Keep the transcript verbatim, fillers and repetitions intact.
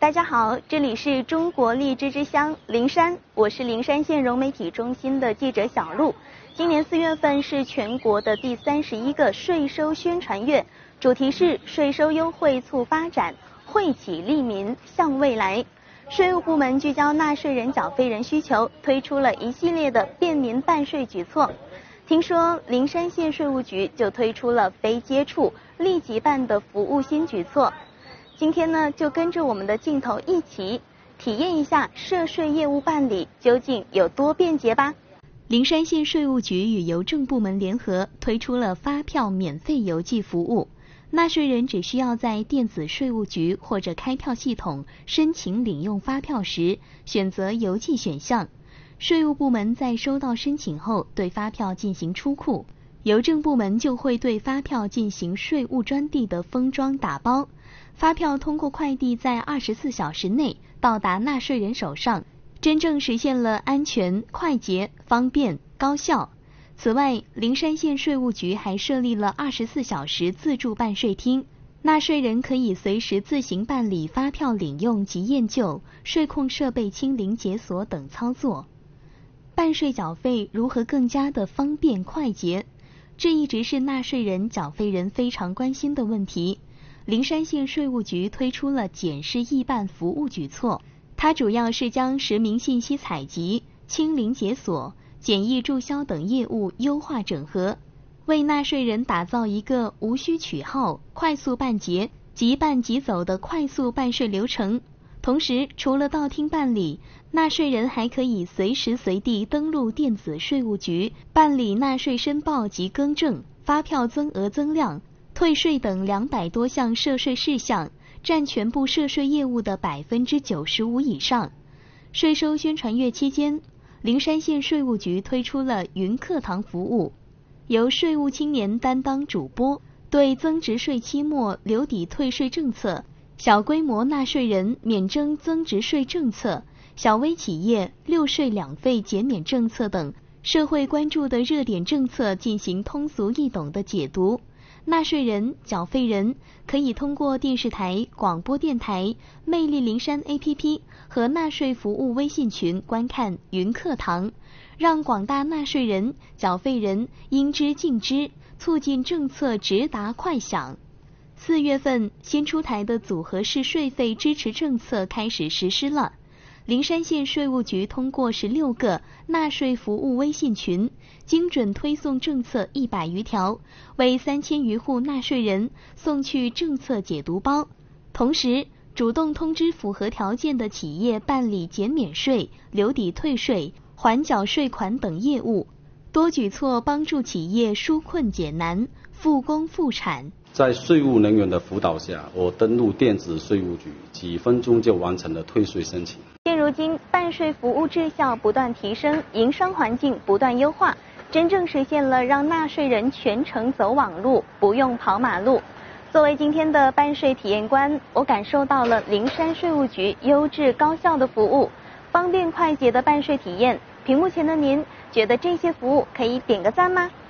大家好，这里是中国荔枝之乡灵山，我是灵山县融媒体中心的记者小璐。今年四月份是全国的第三十一个税收宣传月，主题是税收优惠促发展，惠企利民向未来。税务部门聚焦纳税人缴费人需求，推出了一系列的便民办税举措。听说灵山县税务局就推出了非接触立即办的服务新举措。今天呢，就跟着我们的镜头一起体验一下涉税业务办理究竟有多便捷吧。灵山县税务局与邮政部门联合推出了发票免费邮寄服务，纳税人只需要在电子税务局或者开票系统申请领用发票时，选择邮寄选项，税务部门在收到申请后对发票进行出库，邮政部门就会对发票进行税务专递的封装打包。发票通过快递在二十四小时内到达纳税人手上，真正实现了安全、快捷、方便、高效。此外，灵山县税务局还设立了二十四小时自助办税厅，纳税人可以随时自行办理发票领用及验旧、税控设备清零解锁等操作。办税缴费如何更加的方便快捷？这一直是纳税人、缴费人非常关心的问题。灵山县税务局推出了简式易办服务举措，它主要是将实名信息采集、清零解锁、简易注销等业务优化整合，为纳税人打造一个无需取号、快速办结、即办即走的快速办税流程。同时，除了到厅办理，纳税人还可以随时随地登录电子税务局办理纳税申报及更正、发票增额增量、退税等两百多项涉税事项，占全部涉税业务的百分之九十五以上。税收宣传月期间，灵山县税务局推出了云课堂服务，由税务青年担当主播，对增值税期末留抵退税政策、小规模纳税人免征增值税政策、小微企业六税两费减免政策等社会关注的热点政策进行通俗易懂的解读。纳税人、缴费人可以通过电视台、广播电台、魅力灵山 A P P 和纳税服务微信群观看云课堂，让广大纳税人、缴费人应知尽知，促进政策直达快响。四月份新出台的组合式税费支持政策开始实施了。灵山县税务局通过十六个纳税服务微信群，精准推送政策一百余条，为三千余户纳税人送去政策解读包。同时，主动通知符合条件的企业办理减免税、留抵退税、缓缴税款等业务，多举措帮助企业纾困解难、复工复产。 在税务人员的辅导下，我登录电子税务局，几分钟就完成了退税申请。 现如今，办税服务质效不断提升，营商环境不断优化，真正实现了让纳税人全程走网路，不用跑马路。作为今天的办税体验官，我感受到了灵山税务局优质高效的服务，方便快捷的办税体验。屏幕前的您，觉得这些服务可以点个赞吗？